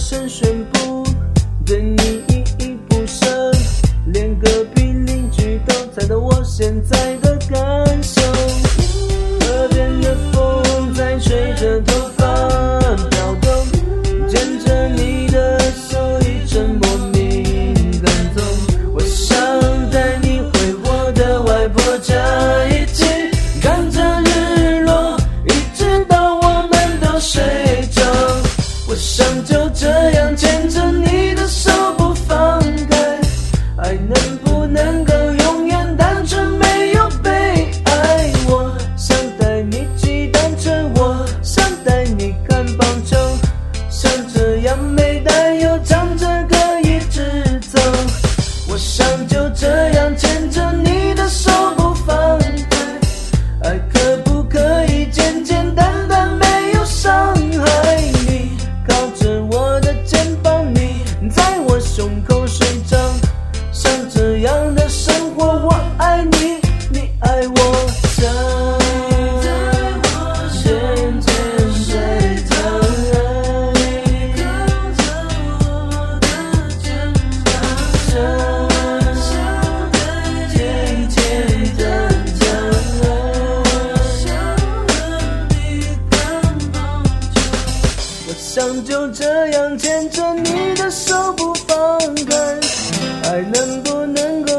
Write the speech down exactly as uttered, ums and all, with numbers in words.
声宣布，对你依依不舍，连隔壁邻居都猜到我现在的感受。河边的风在吹着头发飘动，牵着你的手一阵莫名感动。我想带你回我的外婆家，一起看着日落，一直到我们都睡着。我想就这样牵着你的手不放开，爱能不能够永远单纯没有被爱。我想带你骑单车，我想带你看棒球，像这样没担忧唱着歌一直走。我想就这样牵着你的手不放开，爱可不可以简简单单没有伤害。你靠着我的肩膀，你在我胸口睡着，像这样的生活我爱你，你爱我，像渐渐睡着，你靠着我的肩膀，像渐渐的将来，想和你看棒球。我想就这样牵着你的手不放开，爱能不能够